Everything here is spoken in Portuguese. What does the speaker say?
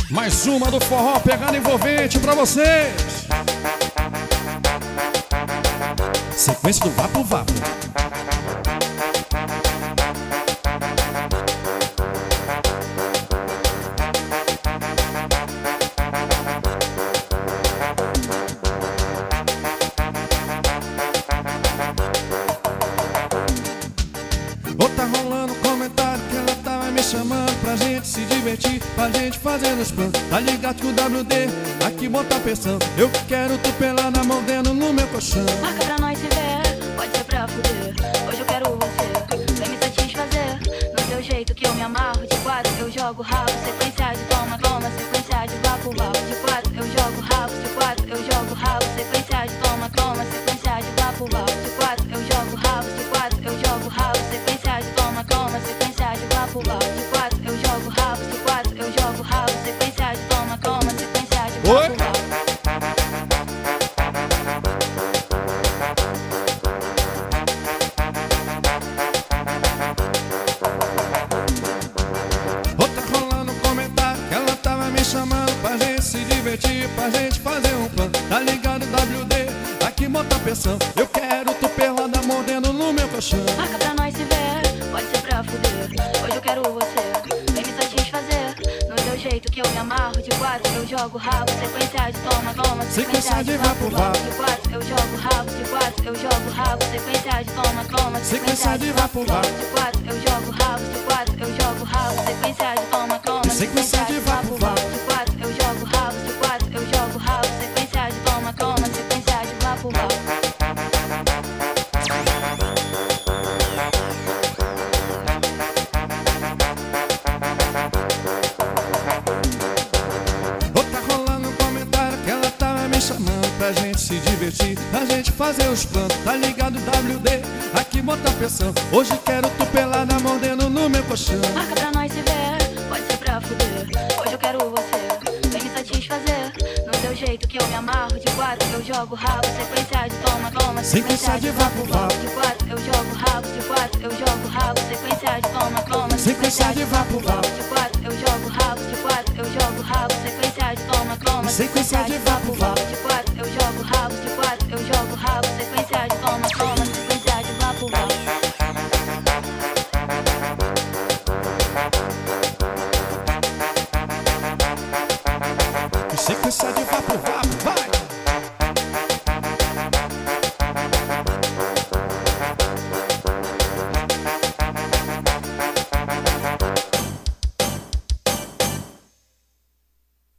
Mais uma do forró pegada envolvente pra vocês. Sequência do Vapo Vapo. Ou tá rolando comentário que ela tava me chamando pra gente se divertir, pra gente fazer nos planos. Tá ligado que o WD aqui bota pressão. Eu quero tu pelada mordendo no meu colchão. Marca pra nós se ver, pode ser pra fuder. Hoje eu quero você, vem me satisfazer. No teu jeito que eu me amarro. De quatro eu jogo rabo, sequência de toma, toma, sequência de vapo, vapo. De quatro eu jogo rabo, de quatro eu jogo rabo, sequência de toma, toma, sequência de vapo, vapo. De quatro eu jogo rabo, de quatro eu jogo rabo, sequência de toma, toma, sequência de vapo, vapo. De quatro eu jogo rabo, de quatro eu jogo rabo, sequência de toma, toma, sequência de vapo, vapo. Chamando pra gente se divertir, pra gente fazer um plano. Tá ligado, WD, aqui bota pressão. Eu quero tu pelada mordendo no meu colchão. Marca pra nós se ver, pode ser pra fuder. Hoje eu quero você, vem me satisfazer. No teu jeito que eu me amarro. De quatro eu jogo rabo, sequência de toma, toma, sequência de vapo, vapo. De quatro eu jogo rabo, de quatro eu jogo rabo, sequência de toma, toma, sequência de vapo, vapo. De quatro eu jogo rabo, de quatro eu jogo rabo, sequência de toma, toma, sequência de vapo, vapo. De quatro eu jogo rabo, de quatro eu jogo rabo, sequência de toma, toma, sequência de vapo, vapo. Chamando pra gente se divertir, pra gente fazer os planos. Tá ligado, WD, aqui bota pressão. Hoje quero tu pelada mordendo no meu colchão. Marca pra nós se ver, pode ser pra fuder. Hoje eu quero você, vem me satisfazer. No teu jeito que eu me amarro. De quatro eu jogo rabo, sequência de toma, toma, sequência de vapo, vapo. De quatro eu jogo rabo, de quatro eu jogo rabo, sequência de toma, toma, sequência de vapo, vapo. De quatro eu jogo rabo, de quatro eu jogo rabo, sequência de toma, toma, sequência de vapo, vapo.